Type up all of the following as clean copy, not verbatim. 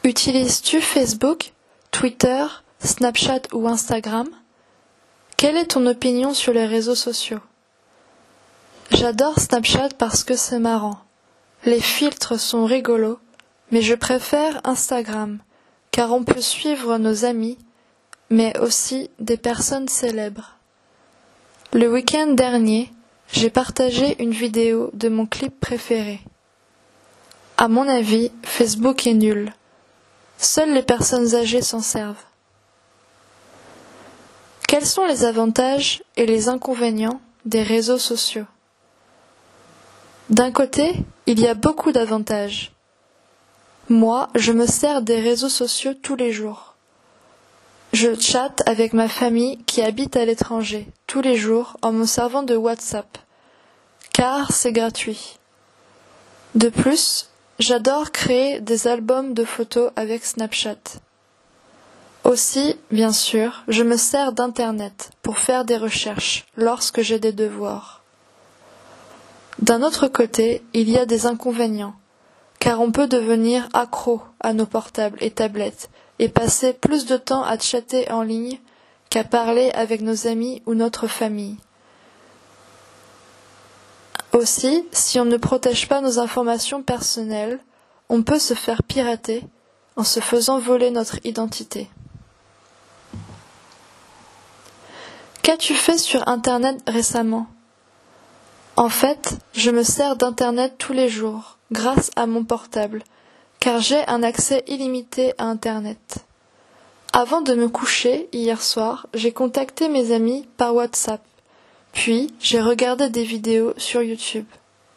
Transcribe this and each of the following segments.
Utilises-tu Facebook, Twitter, Snapchat ou Instagram? Quelle est ton opinion sur les réseaux sociaux? J'adore Snapchat parce que c'est marrant. Les filtres sont rigolos, mais je préfère Instagram, car on peut suivre nos amis, mais aussi des personnes célèbres. Le week-end dernier, j'ai partagé une vidéo de mon clip préféré. À mon avis, Facebook est nul. Seules les personnes âgées s'en servent. Quels sont les avantages et les inconvénients des réseaux sociaux? D'un côté, il y a beaucoup d'avantages. Moi, je me sers des réseaux sociaux tous les jours. Je chatte avec ma famille qui habite à l'étranger tous les jours en me servant de WhatsApp, car c'est gratuit. De plus, j'adore créer des albums de photos avec Snapchat. Aussi, bien sûr, je me sers d'Internet pour faire des recherches lorsque j'ai des devoirs. D'un autre côté, il y a des inconvénients, car on peut devenir accro à nos portables et tablettes et passer plus de temps à chatter en ligne qu'à parler avec nos amis ou notre famille. Aussi, si on ne protège pas nos informations personnelles, on peut se faire pirater en se faisant voler notre identité. Qu'as-tu fait sur Internet récemment? En fait, je me sers d'Internet tous les jours, grâce à mon portable, car j'ai un accès illimité à Internet. Avant de me coucher, hier soir, j'ai contacté mes amis par WhatsApp, puis j'ai regardé des vidéos sur YouTube.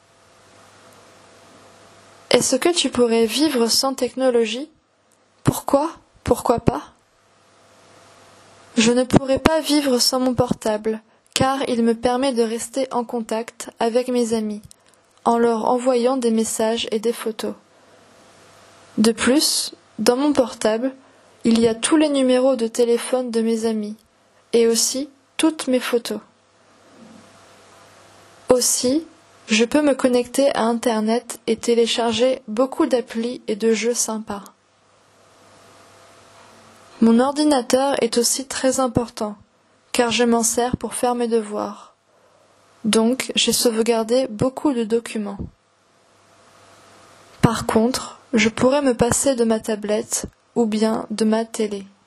Est-ce que tu pourrais vivre sans technologie? Pourquoi? Pourquoi pas? Je ne pourrais pas vivre sans mon portable, car il me permet de rester en contact avec mes amis, en leur envoyant des messages et des photos. De plus, dans mon portable, il y a tous les numéros de téléphone de mes amis, et aussi toutes mes photos. Aussi, je peux me connecter à Internet et télécharger beaucoup d'applis et de jeux sympas. Mon ordinateur est aussi très important, car je m'en sers pour faire mes devoirs. Donc, j'ai sauvegardé beaucoup de documents. Par contre, je pourrais me passer de ma tablette ou bien de ma télé.